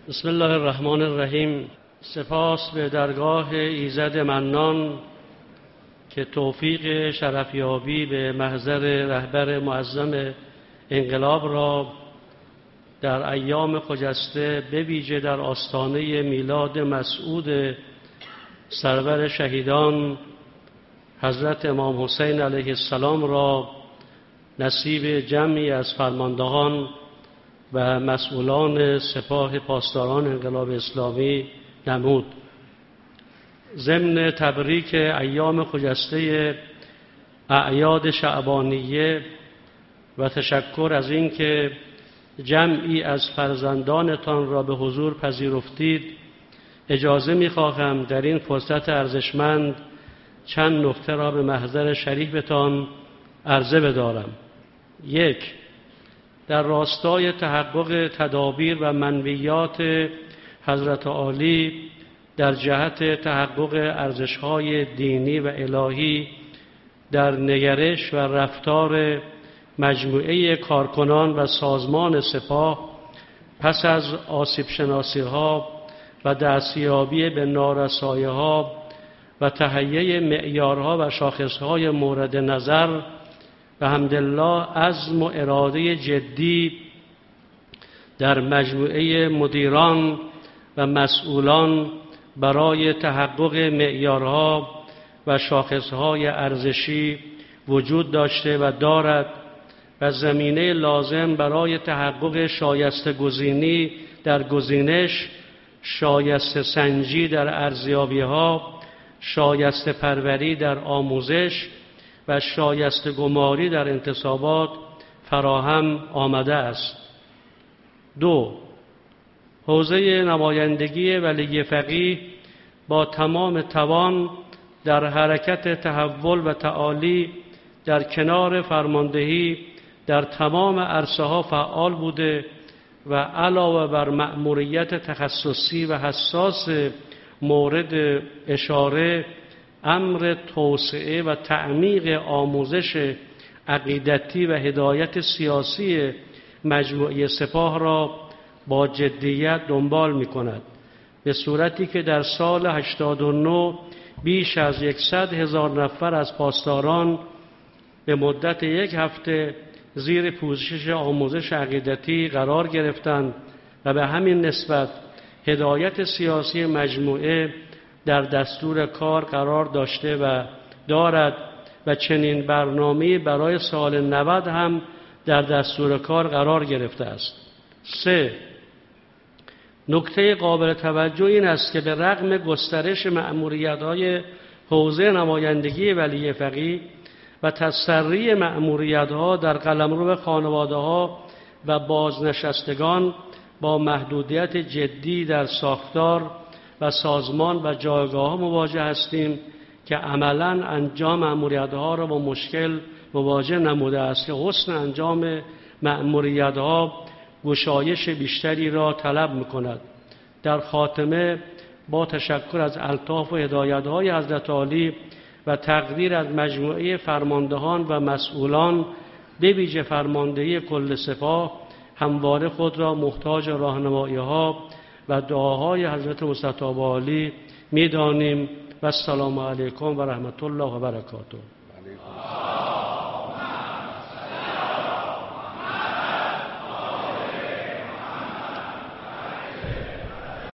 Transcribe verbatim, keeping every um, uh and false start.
بسم الله الرحمن الرحیم. سپاس به درگاه ایزد منان که توفیق شرفیابی به محضر رهبر معظم انقلاب را در ایام خجسته به ویژه در آستانه میلاد مسعود سرور شهیدان حضرت امام حسین علیه السلام را نصیب جمعی از فرماندهان و مسئولان سپاه پاسداران انقلاب اسلامی نمود. ضمن تبریک ایام خجسته اعیاد شعبانیه و تشکر از اینکه جمعی از فرزندانتان را به حضور پذیرفتید، اجازه می‌خواهم در این فرصت ارزشمند چند نکته را به محضر شریفتان عرضه بدارم. یک، در راستای تحقق تدابیر و منویات حضرت عالی در جهت تحقق ارزش‌های دینی و الهی در نگرش و رفتار مجموعه کارکنان و سازمان سپاه پس از آسیب شناسی‌ها و دستیابی به نارسایی‌ها و تهیه معیارها و شاخصهای مورد نظر و حمدالله عزم و اراده جدی در مجموعه مدیران و مسئولان برای تحقق معیارها و شاخصهای ارزشی وجود داشته و دارد و زمینه لازم برای تحقق شایسته گزینی در گزینش، شایسته سنجی در ارزیابی‌ها، شایسته پروری در آموزش و شایسته گماری در انتصابات فراهم آمده است. دو، حوزه نمایندگی ولی فقیه با تمام توان در حرکت تحول و تعالی در کنار فرماندهی در تمام عرصه‌ها فعال بوده و علاوه بر مأموریت تخصصی و حساس مورد اشاره، امر توسعه و تعمیق آموزش عقیدتی و هدایت سیاسی مجموعه سپاه را با جدیت دنبال می کند، به صورتی که در سال هشتاد و نه بیش از صد هزار نفر از پاسداران به مدت یک هفته زیر پوشش آموزش عقیدتی قرار گرفتند و به همین نسبت هدایت سیاسی مجموعه در دستور کار قرار داشته و دارد و چنین برنامه‌ای برای سال نود هم در دستور کار قرار گرفته است. سه، نکته قابل توجه این است که به رغم گسترش مأموریت‌های حوزه نمایندگی ولی فقیه و تسری مأموریت‌ها در قلمرو خانواده‌ها و بازنشستگان با محدودیت جدی در ساختار و سازمان و جایگاه مواجه هستیم که عملاً انجام مأموریت‌ها را با مشکل مواجه نموده است که حسن انجام مأموریت‌ها گشایش بیشتری را طلب می‌کند. در خاتمه با تشکر از الطاف و هدایت‌های حضرت عالی و تقدیر از مجموعه فرماندهان و مسئولان به ویژه فرماندهی کل سپاه همواره خود را محتاج راهنمایی‌ها و دعاهای حضرت مصطفی عالی می‌دانیم و السلام علیکم و رحمت الله و برکاته.